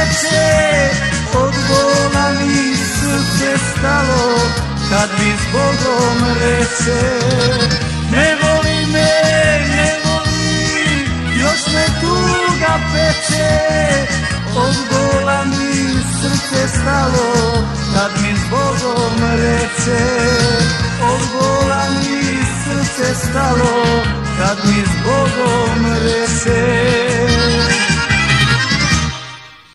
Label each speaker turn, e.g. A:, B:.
A: peče, od bola mi srce stalo, kad mi s Bogom reče. Ne voli me, ne voli, još me tuga peče, od bola mi srce stalo, kad mi s Bogom reče. Od bola mi srce stalo, kad mi